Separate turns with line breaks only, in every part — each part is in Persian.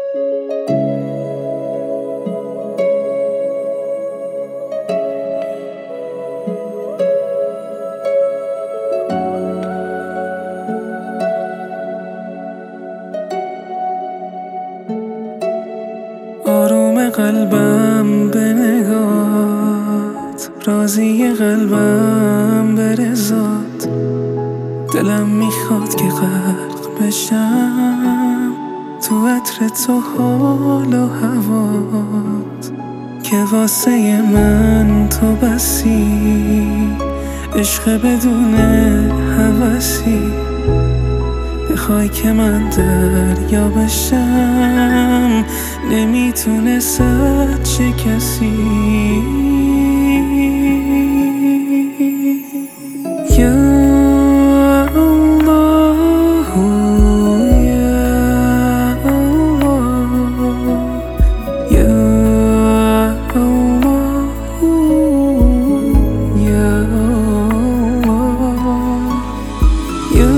آروم قلبم به نگات، راضی قلبم به رضات. دلم میخواد که غرق بشم تو عطر تو، حال و هوات. که واسه من تو بسی، عشق بدون هوسی. بخوای که من دریا بشم، نمیتونه صد چه کسی. یا الله، یا الله، یا الله، یا الله، یا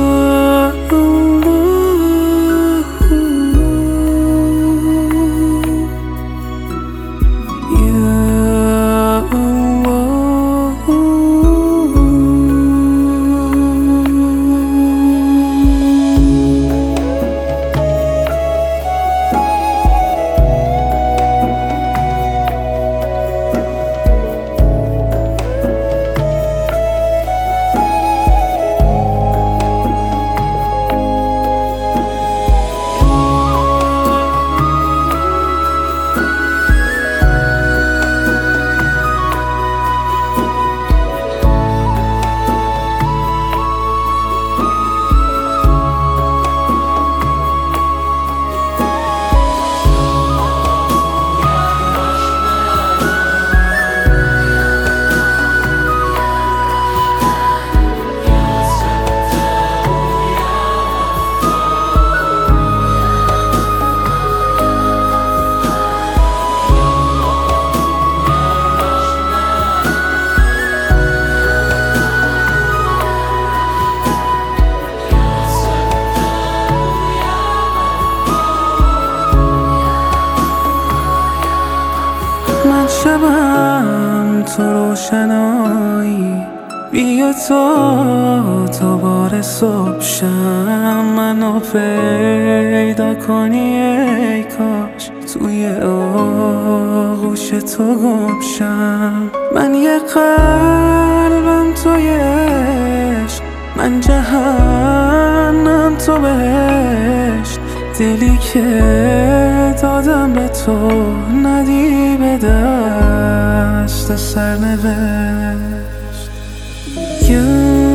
من شبم تو روشنایی، بیا تا بار صبح شم. منو پیدا کنی ای کاش، توی آغوش تو گم شم. من یه قلبم توی عشق، من جهنم تو بهشت. دلی که دادم به تو، ندی به دست سرنوشت.